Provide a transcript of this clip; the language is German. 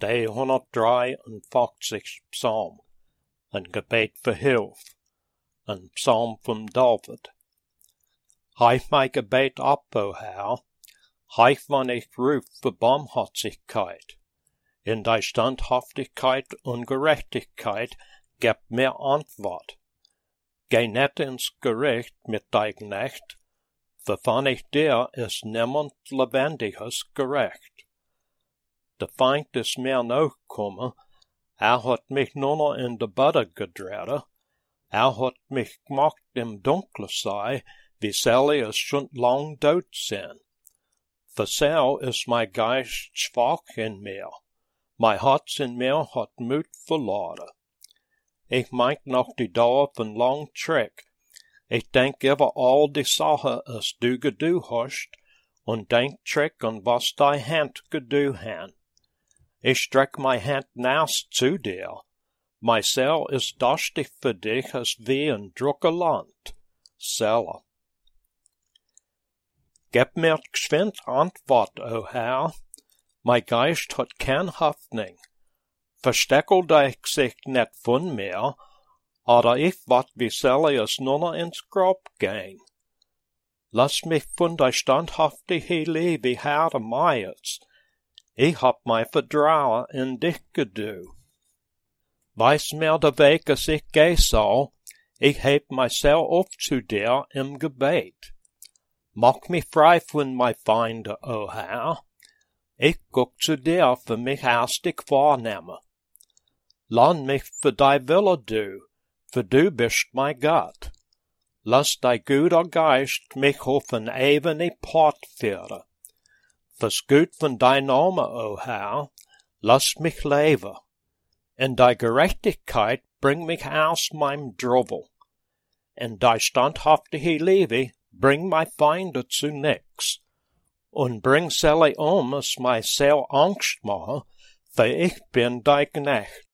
de 153 psalm, een gebed voor hulp, een psalm van David. Heif mij gebed op, o Herr, heif wanneer ich ruf für Barmherzigkeit. In die Standhaftigkeit und Gerechtigkeit gib mir Antwort. Geh nicht ins Gericht mit dein Knecht, für von ich dir ist niemand lebendiges gerecht. Der Feind ist mir nachgekommen, hat mich nur noch in de Budde gedreht, hat mich gemacht im Dunkle sei, wie soll es schon lang tot sein. Für so ist mein Geist schwach in mir, mein Herz in mir hat Mut verloren. Ich meint noch die Dauer von lang Trick, ich denk über all die Sachen, as du gedu hast, und denk Trick an was dein Hand gedu han. Ich streck mein Hand naus zu dir, mein Seele ist durstig für dich, as wie ein drucker Land. Seele. Gib mir geschwind Antwort, o Herr, mein Geist hat kein Hoffnung. Versteckel dein Gesicht nicht von mir, oder ich wat wie soll es nur ins Grab gehen. Lass mich von der standhaftige Liebe Herr meins, ich hab mein Vertrauen in dich gedu. Weiß mir der Weg, as ich gehen soll, ich heb myself auf zu dir im Gebet. Mach mich frei von mein Feinde, o Herr, ich guck zu dir für mich hastig vornehmen. Lern mich für dein Wille du, für du bist mein Gott. Lass dein guter Geist mich auf ein ebene Port führen. Fürs Gut von dein Name, o Herr, lass mich leben. In dein Gerechtigkeit bring mich aus meinem Drovel. In dein standhaftige Liebe bring mein Feinde zu nix. Und bring sie as mein Seele Angst mache, für ich bin dein Knecht.